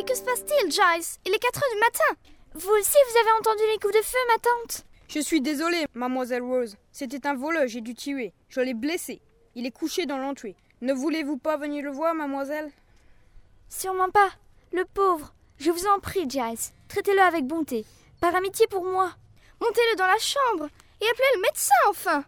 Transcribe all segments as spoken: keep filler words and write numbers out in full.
Mais que se passe-t-il, Giles? Il est quatre heures du matin. Vous aussi, vous avez entendu les coups de feu, ma tante? Je suis désolée, mademoiselle Rose. C'était un voleur, j'ai dû tuer. Je l'ai blessé. Il est couché dans l'entrée. Ne voulez-vous pas venir le voir, mademoiselle? Sûrement pas. Le pauvre. Je vous en prie, Giles. Traitez-le avec bonté. Par amitié pour moi. Montez-le dans la chambre et appelez le médecin, enfin.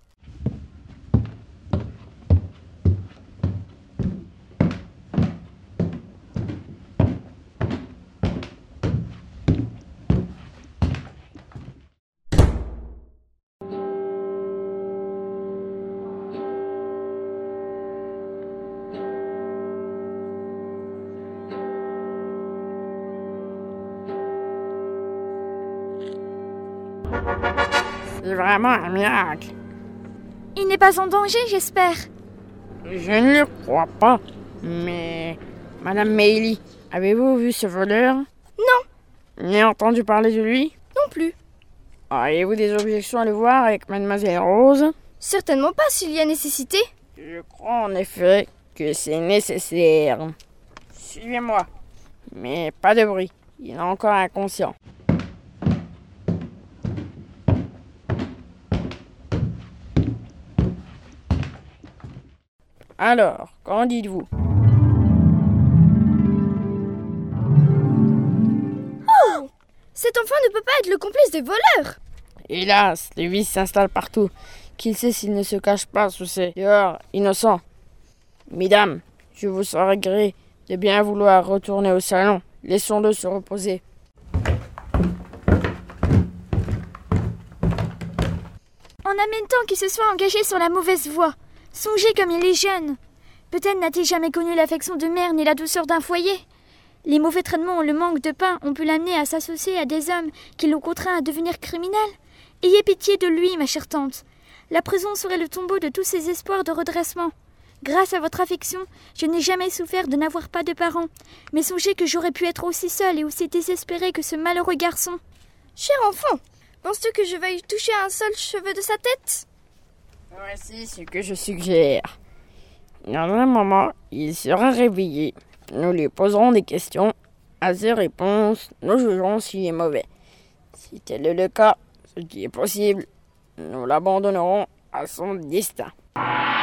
C'est vraiment un miracle. Il n'est pas en danger, j'espère. Je ne le crois pas. Mais, Madame Maylie, avez-vous vu ce voleur? Non. Vous avez entendu parler de lui? Non plus. Avez-vous des objections à le voir avec Mademoiselle Rose? Certainement pas s'il y a nécessité. Je crois en effet que c'est nécessaire. Suivez-moi. Mais pas de bruit. Il est encore inconscient. Alors, qu'en dites-vous? Oh! Cet enfant ne peut pas être le complice des voleurs. Hélas, les vices s'installent partout. Qui sait s'il ne se cache pas sous ces dehors innocents? Mesdames, je vous saurais gré de bien vouloir retourner au salon. Laissons-le se reposer. En admettant qu'il se soit engagé sur la mauvaise voie, songez comme il est jeune. Peut-être n'a-t-il jamais connu l'affection de mère ni la douceur d'un foyer. Les mauvais traitements ou le manque de pain ont pu l'amener à s'associer à des hommes qui l'ont contraint à devenir criminel. Ayez pitié de lui, ma chère tante. La prison serait le tombeau de tous ses espoirs de redressement. Grâce à votre affection, je n'ai jamais souffert de n'avoir pas de parents. Mais songez que j'aurais pu être aussi seule et aussi désespérée que ce malheureux garçon. Cher enfant, penses-tu que je veuille toucher un seul cheveu de sa tête? Voici ce que je suggère. Dans un moment, il sera réveillé. Nous lui poserons des questions. À ses réponses, nous jugerons s'il est mauvais. Si tel est le cas, ce qui est possible, nous l'abandonnerons à son destin.